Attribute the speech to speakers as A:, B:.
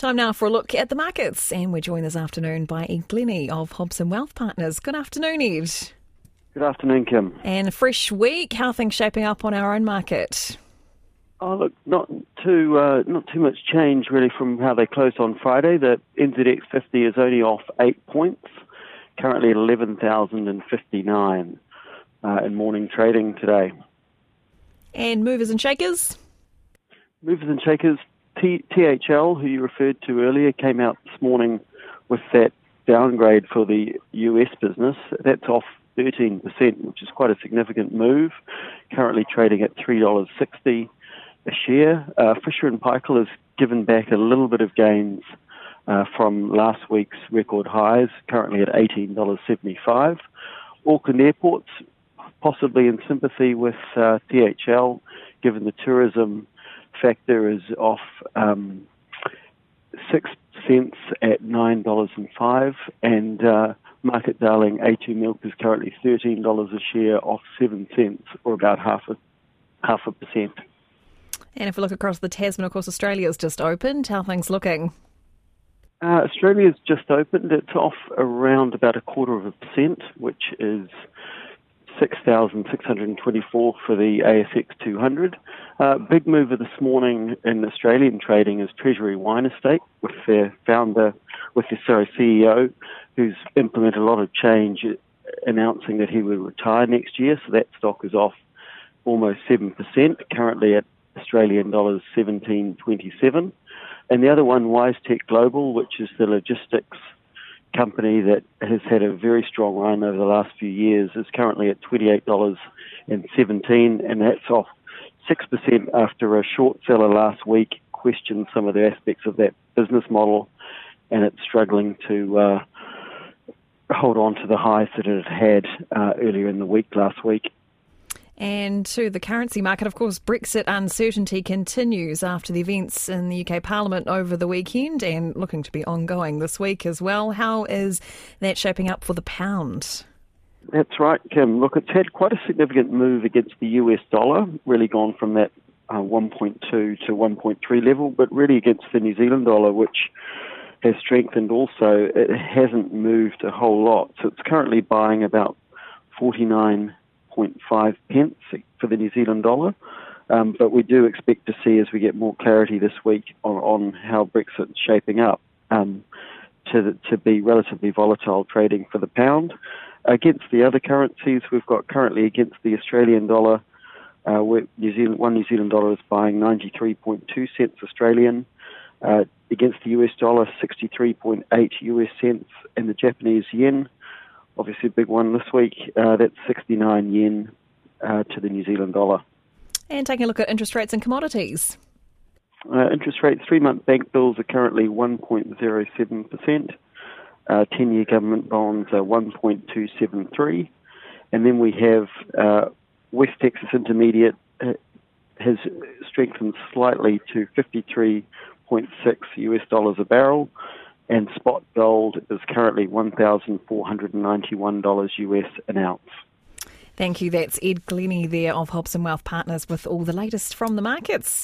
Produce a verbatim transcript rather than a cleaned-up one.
A: Time now for a look at the markets, and we're joined this afternoon by Ed Glennie of Hobson Wealth Partners. Good afternoon, Ed.
B: Good afternoon, Kim.
A: And a fresh week. How are things shaping up on our own market?
B: Oh, look, not too uh, not too much change really from how they closed on Friday. The N Z X fifty is only off eight points, currently at eleven thousand fifty-nine uh, in morning trading today.
A: And movers and shakers?
B: Movers and shakers. T- THL, who you referred to earlier, came out this morning with that downgrade for the U S business. That's off thirteen percent, which is quite a significant move. Currently trading at three dollars sixty a share. Uh, Fisher and Paykel has given back a little bit of gains uh, from last week's record highs, currently at eighteen dollars seventy-five. Auckland Airports, possibly in sympathy with uh, T H L, given the tourism factor, is off um, six cents at nine dollars and five, and uh, market darling A two Milk is currently thirteen dollars a share, off seven cents, or about half a half a percent.
A: And if we look across the Tasman, of course, Australia's just opened. How are things looking?
B: Uh, Australia's just opened. It's off around about a quarter of a percent, which is six thousand six hundred twenty-four for the A S X two hundred. Uh, big mover this morning in Australian trading is Treasury Wine Estate, with their founder, with their sorry, C E O, who's implemented a lot of change, announcing that he will retire next year. So that stock is off almost seven percent, currently at Australian dollars seventeen twenty-seven. And the other one, WiseTech Global, which is the logistics company that has had a very strong run over the last few years, is currently at twenty-eight dollars seventeen, and that's off six percent after a short seller last week questioned some of the aspects of that business model, and it's struggling to uh, hold on to the highs that it had uh, earlier in the week, last week.
A: And to the currency market, of course, Brexit uncertainty continues after the events in the U K Parliament over the weekend and looking to be ongoing this week as well. How is that shaping up for the pound?
B: That's right, Kim. Look, it's had quite a significant move against the U S dollar, really gone from that uh, one point two to one point three level, but really against the New Zealand dollar, which has strengthened also. It hasn't moved a whole lot. So it's currently buying about forty-nine point five pence for the New Zealand dollar. Um, but we do expect to see, as we get more clarity this week on, on how Brexit's shaping up, um, to, to be relatively volatile trading for the pound. Against the other currencies, we've got currently against the Australian dollar, uh, New Zealand, one New Zealand dollar is buying ninety-three point two cents Australian. Uh, against the U S dollar, sixty-three point eight U S cents, and the Japanese yen, obviously a big one this week, uh, that's sixty-nine yen uh, to the New Zealand dollar.
A: And taking a look at interest rates and commodities.
B: Uh, interest rates, three-month bank bills are currently one point zero seven percent. Uh, ten-year government bonds are one point two seven three. And then we have uh, West Texas Intermediate uh, has strengthened slightly to fifty-three point six U S dollars a barrel. And spot gold is currently one thousand four hundred ninety-one dollars U S an ounce.
A: Thank you. That's Ed Glennie there of Hobson Wealth Partners with all the latest from the markets.